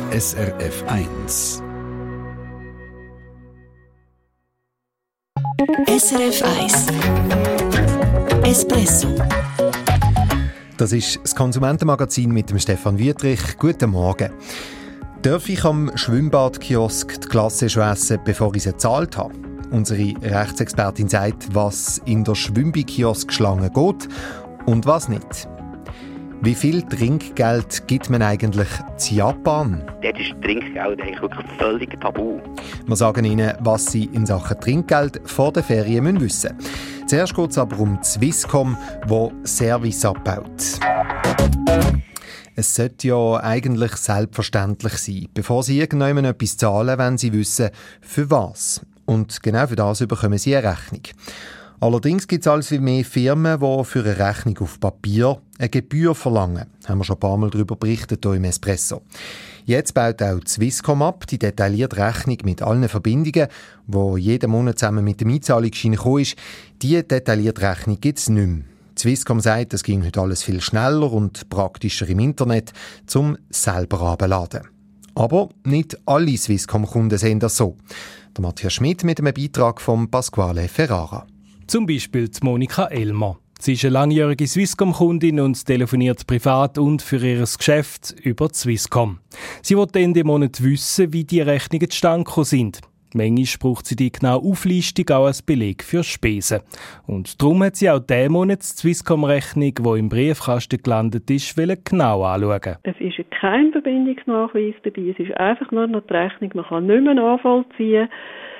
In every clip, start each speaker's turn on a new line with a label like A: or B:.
A: SRF 1.
B: SRF 1 Espresso.
C: Das ist das Konsumentenmagazin mit dem Stefan Wüthrich. Guten Morgen. Darf ich am Schwimmbadkiosk die Glasse schon essen, bevor ich sie gezahlt habe? Unsere Rechtsexpertin sagt, was in der Schwimmbadkiosk-Schlange geht und was nicht. Wie viel Trinkgeld gibt man eigentlich in Japan?
D: Dort ist Trinkgeld eigentlich wirklich völlig tabu.
C: Wir sagen Ihnen, was Sie in Sachen Trinkgeld vor den Ferien wissen müssen. Zuerst geht es aber um Swisscom, wo Service abbaut. Es sollte ja eigentlich selbstverständlich sein, bevor Sie irgendjemandem etwas zahlen, wenn Sie wissen, für was. Und genau für das bekommen Sie eine Rechnung. Allerdings gibt es also mehr Firmen, die für eine Rechnung auf Papier eine Gebühr verlangen. Haben wir schon ein paar Mal darüber berichtet hier im Espresso. Jetzt baut auch die Swisscom ab, die detaillierte Rechnung mit allen Verbindungen, die jeden Monat zusammen mit dem Einzahlungsschein gekommen ist. Diese detaillierte Rechnung gibt es nicht mehr. Die Swisscom sagt, es ging heute alles viel schneller und praktischer im Internet, zum selber herunterladen. Aber nicht alle Swisscom-Kunden sehen das so. Der Matthias Schmidt mit einem Beitrag von Pasquale Ferrara.
E: Zum Beispiel die Monika Elmer. Sie ist eine langjährige Swisscom-Kundin und telefoniert privat und für ihr Geschäft über die Swisscom. Sie will Ende Monat wissen, wie die Rechnungen zustande gekommen sind. Manchmal braucht sie die genaue Auflistung auch als Beleg für Spesen. Und darum hat sie auch diesen Monat die Swisscom-Rechnung, die im Briefkasten gelandet ist, genau anschauen.
F: Es ist kein Verbindungsnachweis dabei, es ist einfach nur noch die Rechnung. Man kann nicht mehr nachvollziehen,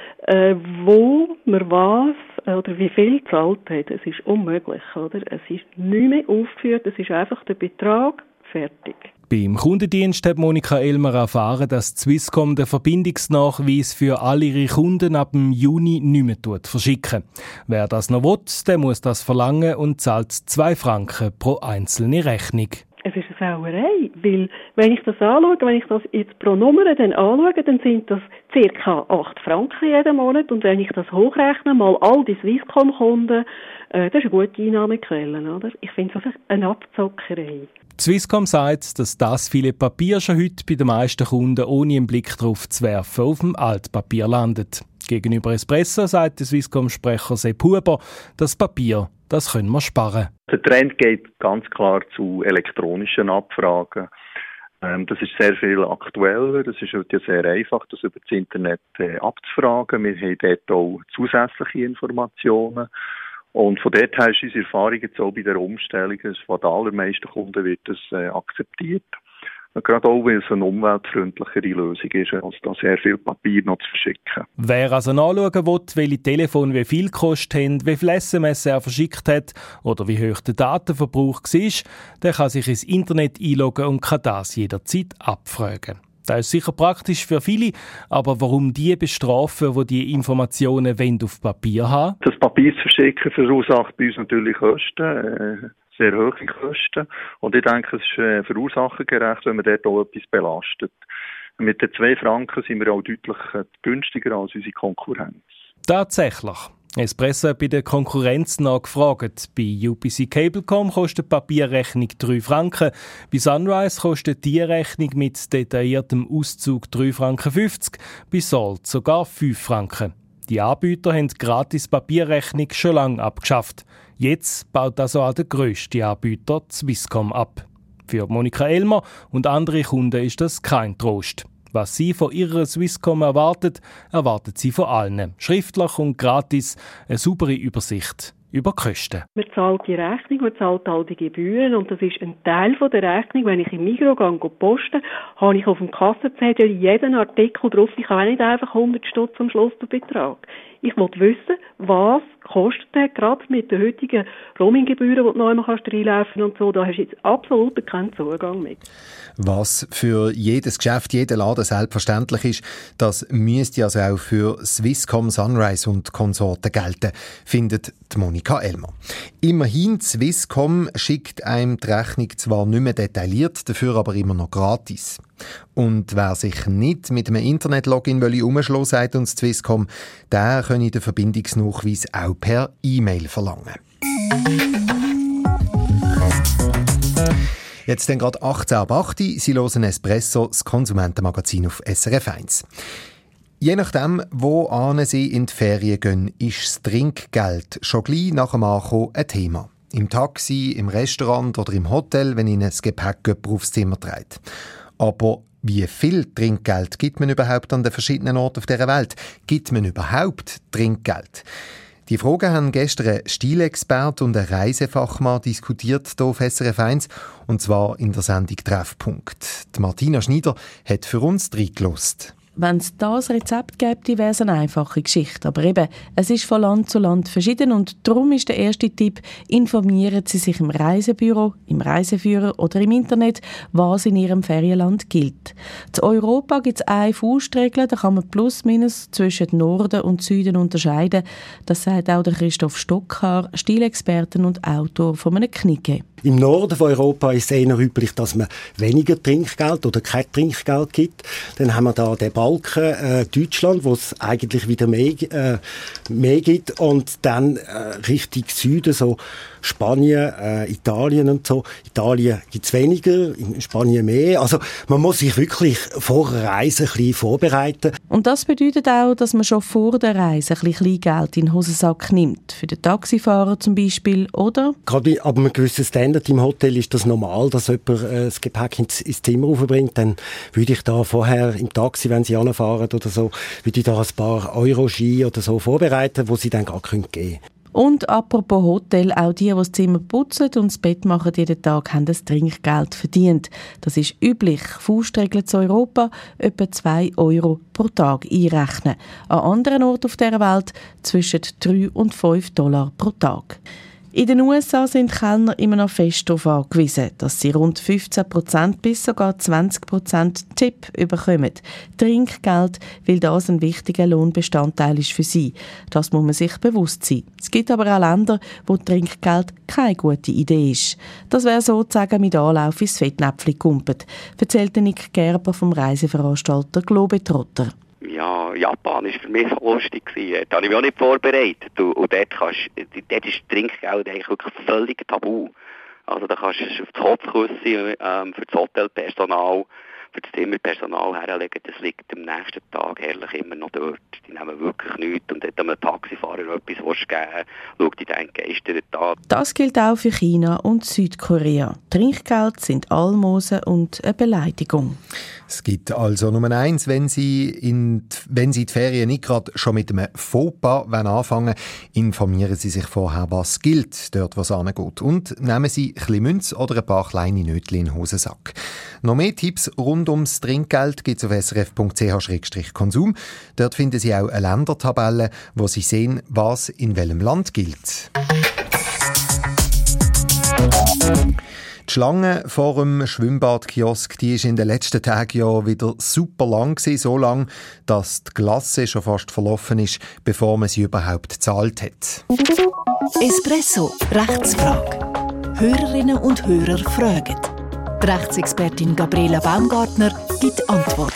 F: wo man was oder wie viel gezahlt hat. Es ist unmöglich, oder? Es ist nicht mehr aufgeführt, es ist einfach der Betrag, fertig.
E: Beim Kundendienst hat Monika Elmer erfahren, dass die Swisscom den Verbindungsnachweis für alle ihre Kunden ab dem Juni nicht mehr verschicken. Wer das noch will, der muss das verlangen und zahlt 2 Franken pro einzelne Rechnung.
F: Es ist eine Sauerei, weil wenn ich das anschaue, wenn ich das jetzt pro Nummer dann anschaue, dann sind das ca. 8 Franken jeden Monat und wenn ich das hochrechne, mal all die Swisscom-Kunden, das ist eine gute Einnahmequelle, oder? Ich finde es einfach eine Abzockerei.
E: Die Swisscom sagt, dass das viele Papier schon heute bei den meisten Kunden ohne einen Blick darauf zu werfen auf dem Altpapier landet. Gegenüber Espresso sagt der Swisscom-Sprecher Sepp Huber, das Papier, das können wir sparen.
G: Der Trend geht ganz klar zu elektronischen Abfragen. Das ist sehr viel aktueller. Das ist heute sehr einfach, das über das Internet abzufragen. Wir haben dort auch zusätzliche Informationen. Und von dort her ist unsere Erfahrung jetzt auch bei der Umstellung, von den allermeisten Kunden wird das akzeptiert. Und gerade auch, weil es eine umweltfreundlichere Lösung ist, als da sehr viel Papier noch zu verschicken.
E: Wer also nachschauen will, welche Telefone wie viel gekostet haben, wie viele SMS er verschickt hat oder wie hoch der Datenverbrauch war, der kann sich ins Internet einloggen und kann das jederzeit abfragen. Das ist sicher praktisch für viele, aber warum die bestrafen, die diese Informationen auf Papier haben?
G: Das Papier zu verschicken verursacht bei uns natürlich Kosten, sehr hohe Kosten. Und ich denke, es ist verursachergerecht, wenn man dort auch etwas belastet. Mit den 2 Franken sind wir auch deutlich günstiger als unsere Konkurrenz.
E: Tatsächlich. Espresso hat bei der Konkurrenz nachgefragt. Bei UPC Cablecom kostet die Papierrechnung 3 Franken. Bei Sunrise kostet die Rechnung mit detailliertem Auszug 3,50 Franken. Bei Salt sogar 5 Franken. Die Anbieter haben gratis Papierrechnung schon lange abgeschafft. Jetzt baut also auch der grösste Anbieter, Swisscom, ab. Für Monika Elmer und andere Kunden ist das kein Trost. Was sie von ihrer Swisscom erwartet sie von allen. Schriftlich und gratis eine saubere Übersicht über die Kosten.
F: Man zahlt die Rechnung, man zahlt all die Gebühren und das ist ein Teil von der Rechnung. Wenn ich im Migros gehe posten, habe ich auf dem Kassenzettel jeden Artikel drauf. Ich habe nicht einfach 100 Stutz am Schluss den Betrag. Ich will wissen, was kostet der, gerade mit den heutigen Roaminggebühren, die du noch einmal reinlaufen und so. Da hast du jetzt absolut keinen Zugang mit.
C: Was für jedes Geschäft, jeden Laden selbstverständlich ist, das müsste also auch für Swisscom, Sunrise und Konsorten gelten, findet die Monika Elmer. Immerhin, Swisscom schickt einem die Rechnung zwar nicht mehr detailliert, dafür aber immer noch gratis. Und wer sich nicht mit einem Internet-Login umschlagen, sagt uns Swisscom, der könne den Verbindungsnachweis auch per E-Mail verlangen. Jetzt dann gerade 18:08. Sie hören Espresso, das Konsumentenmagazin auf SRF 1. Je nachdem, wo Sie in die Ferien gehen, ist das Trinkgeld schon gleich nach dem Ankommen ein Thema. Im Taxi, im Restaurant oder im Hotel, wenn Ihnen das Gepäck jemand aufs Zimmer trägt. Aber wie viel Trinkgeld gibt man überhaupt an den verschiedenen Orten auf dieser Welt? Gibt man überhaupt Trinkgeld? Die Fragen haben gestern ein Stilexperte und ein Reisefachmann diskutiert hier auf SRF 1, und zwar in der Sendung «Treffpunkt». Die Martina Schneider hat für uns reingelassen.
B: Wenn es das Rezept gäbe, wäre es eine einfache Geschichte. Aber eben, es ist von Land zu Land verschieden und darum ist der erste Tipp, informieren Sie sich im Reisebüro, im Reiseführer oder im Internet, was in Ihrem Ferienland gilt. In Europa gibt es eine Faustregel, da kann man plus minus zwischen Norden und Süden unterscheiden. Das sagt auch der Christoph Stockhaar, Stilexperten und Autor von einem Knigge.
H: Im Norden von Europa ist es eher üblich, dass man weniger Trinkgeld oder kein Trinkgeld gibt. Dann haben wir da den Balken Deutschland, wo es eigentlich wieder mehr gibt. Und dann Richtung Süden, so Spanien, Italien und so. Italien gibt es weniger, in Spanien mehr. Also man muss sich wirklich vor der Reise ein bisschen vorbereiten.
B: Und das bedeutet auch, dass man schon vor der Reise ein bisschen Geld in den Hosensack nimmt. Für den Taxifahrer zum Beispiel, oder?
H: Gerade ab einem gewissen Standard im Hotel ist das normal, dass jemand das Gepäck ins Zimmer aufbringt. Dann würde ich da vorher im Taxi, wenn Sie anfahren oder so, würde ich da ein paar Euro-Ski oder so vorbereiten, wo Sie dann gar geben können.
B: Und apropos Hotel, auch die das Zimmer putzen und das Bett machen jeden Tag, haben das Trinkgeld verdient. Das ist üblich. Faustregel zu Europa, etwa 2 Euro pro Tag einrechnen. An anderen Orten auf dieser Welt zwischen 3 und 5 Dollar pro Tag. In den USA sind Kellner immer noch fest darauf angewiesen, dass sie rund 15% bis sogar 20% Tipp bekommen. Trinkgeld, weil das ein wichtiger Lohnbestandteil ist für sie. Das muss man sich bewusst sein. Es gibt aber auch Länder, wo Trinkgeld keine gute Idee ist. Das wäre sozusagen mit Anlauf ins Fettnäpfchen gekumpelt, erzählt Nick Gerber vom Reiseveranstalter Globetrotter.
D: Ja, Japan war für mich lustig. Da habe ich mich auch nicht vorbereitet. Und dort ist Trinkgeld eigentlich wirklich völlig tabu. Also da kannst du auf das Kopfkissen für das Hotelpersonal, für das Zimmerpersonal herlegen. Das liegt am nächsten Tag herrlich immer noch dort. Die nehmen wirklich nichts. Und wenn einem Taxifahrer etwas geben schaut, die denken, ist der da.
B: Das gilt auch für China und Südkorea. Trinkgeld sind Almosen und eine Beleidigung.
C: Es gibt also Nummer 1, wenn Sie die Ferien nicht gerade schon mit einem Fauxpas anfangen wollen, informieren Sie sich vorher, was gilt, dort wo es hingeht. Und nehmen Sie ein bisschen Münze oder ein paar kleine Nötchen in den Hosensack. Noch mehr Tipps rund ums Trinkgeld gibt es auf srf.ch/konsum. Dort finden Sie auch eine Ländertabelle, wo Sie sehen, was in welchem Land gilt. Die Schlange vor dem Schwimmbadkiosk, die ist in den letzten Tagen ja wieder super lang gewesen, so lang, dass die Glasse schon fast verlaufen ist, bevor man sie überhaupt gezahlt hat.
I: Espresso, Rechtsfrage. Hörerinnen und Hörer fragen. Die Rechtsexpertin Gabriela Baumgartner gibt Antwort.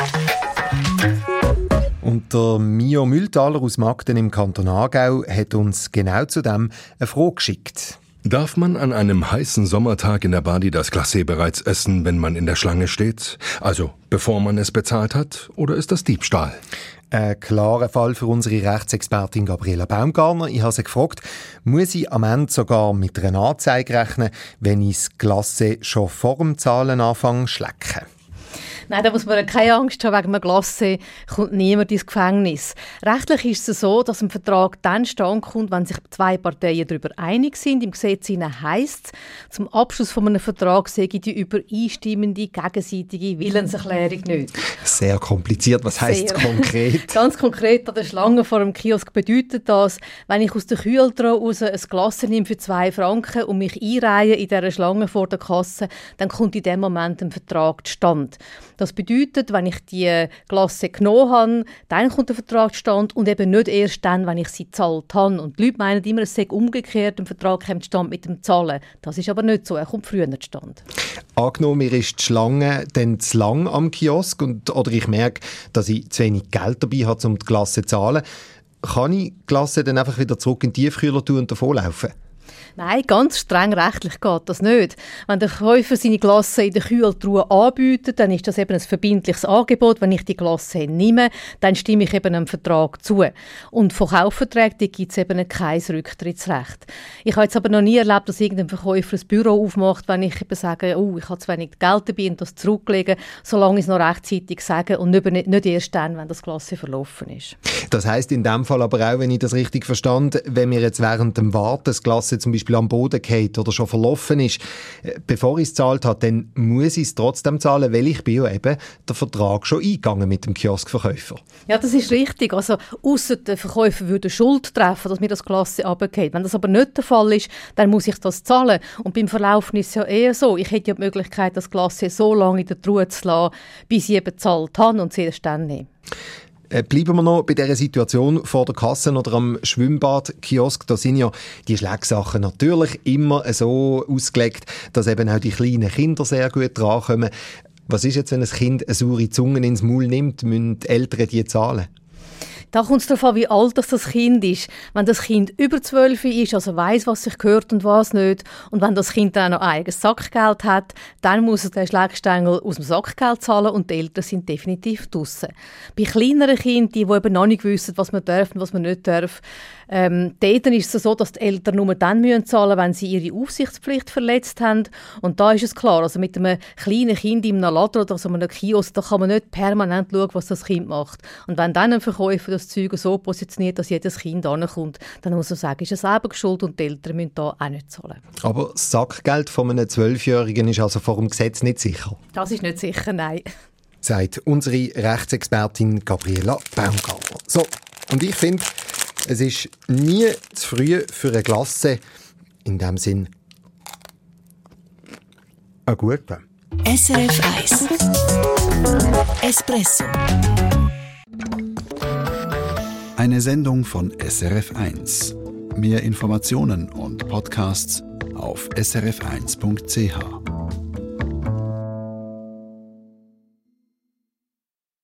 C: Und der Mio Mühltaler aus Magden im Kanton Aargau hat uns genau zu dem eine Frage geschickt.
A: Darf man an einem heißen Sommertag in der Badi das Glacé bereits essen, wenn man in der Schlange steht? Also bevor man es bezahlt hat? Oder ist das Diebstahl?
C: Ein klarer Fall für unsere Rechtsexpertin Gabriela Baumgartner. Ich habe sie gefragt, muss ich am Ende sogar mit einer Anzeige rechnen, wenn ich das Glacé schon vor dem Zahlen anfange zu schlecken?
J: Nein, da muss man keine Angst haben, wegen einem Glacé kommt niemand ins Gefängnis. Rechtlich ist es so, dass ein Vertrag dann stand kommt, wenn sich 2 Parteien darüber einig sind. Im Gesetz heisst es, zum Abschluss von einem Vertrag sei die übereinstimmende gegenseitige Willenserklärung nicht.
C: Sehr kompliziert. Was heisst es konkret?
J: Ganz konkret an der Schlange vor dem Kiosk bedeutet das, wenn ich aus der Kühltruhe raus ein Glacé nehme für 2 Franken und mich einreihe in dieser Schlange vor der Kasse, dann kommt in dem Moment ein Vertrag zustande. Das bedeutet, wenn ich die Glasse genommen habe, dann kommt der Vertrag zustande und eben nicht erst dann, wenn ich sie gezahlt habe. Und die Leute meinen immer, es sei umgekehrt, ein Vertrag kommt zustande mit dem Zahlen. Das ist aber nicht so, er kommt früher zustande.
C: Angenommen, mir ist die Schlange dann zu lang am Kiosk oder ich merke, dass ich zu wenig Geld dabei habe, um die Glasse zu zahlen. Kann ich die Glasse dann einfach wieder zurück in den Tiefkühler tun und davonlaufen?
J: Nein, ganz streng rechtlich geht das nicht. Wenn der Käufer seine Glasse in der Kühltruhe anbietet, dann ist das eben ein verbindliches Angebot. Wenn ich die Glasse nehme, dann stimme ich eben einem Vertrag zu. Und von Kaufverträgen gibt es eben kein Rücktrittsrecht. Ich habe jetzt aber noch nie erlebt, dass irgendein Verkäufer ein Büro aufmacht, wenn ich eben sage, ich habe zu wenig Geld dabei und das zurücklegen, solange ich es noch rechtzeitig sage und nicht erst dann, wenn das Glasse verlaufen ist.
C: Das heisst in dem Fall aber auch, wenn ich das richtig verstand, wenn mir jetzt während dem Warten das Glasse zum Beispiel am Boden geht oder schon verlaufen ist, bevor ich es gezahlt habe, dann muss ich es trotzdem zahlen, weil ich bin ja eben den Vertrag schon eingegangen mit dem Kioskverkäufer.
J: Ja, das ist richtig. Also, ausser der Verkäufer würde Schuld treffen, dass mir das Glasse runtergeht. Wenn das aber nicht der Fall ist, dann muss ich das zahlen. Und beim Verlaufen ist es ja eher so. Ich hätte ja die Möglichkeit, das Glasse so lange in der Truhe zu lassen, bis ich eben bezahlt habe und es erst dann nehme.
C: Bleiben wir noch bei dieser Situation vor der Kasse oder am Schwimmbadkiosk. Da sind ja die Schlägsachen natürlich immer so ausgelegt, dass eben auch die kleinen Kinder sehr gut drankommen. Was ist jetzt, wenn ein Kind eine saure Zunge ins Maul nimmt? Müssen die Eltern die zahlen?
J: Da kommt es darauf an, wie alt das Kind ist. Wenn das Kind über 12 ist, also weiss, was sich gehört und was nicht, und wenn das Kind dann noch eigenes Sackgeld hat, dann muss es den Schlägstängel aus dem Sackgeld zahlen und die Eltern sind definitiv draussen. Bei kleineren Kindern, die eben noch nicht wissen, was man darf und was man nicht darf, dort ist es so, dass die Eltern nur dann zahlen müssen, wenn sie ihre Aufsichtspflicht verletzt haben. Und da ist es klar, also mit einem kleinen Kind in einem Laden oder so einem Kiosk, da kann man nicht permanent schauen, was das Kind macht. Und wenn dann ein Verkäufer das Zeug so positioniert, dass jedes Kind ankommt, dann muss man sagen, ist es selber schuld und die Eltern müssen da auch nicht zahlen. Aber
C: das Sackgeld von einem 12-Jährigen ist also vor dem Gesetz nicht sicher?
J: Das ist nicht sicher, nein.
C: Sagt unsere Rechtsexpertin Gabriela Baumgartner. So, und ich finde, es ist nie zu früh für eine Glasse. In dem Sinn, eine gute.
I: SRF 1 Espresso.
K: Eine Sendung von SRF 1. Mehr Informationen und Podcasts auf srf1.ch.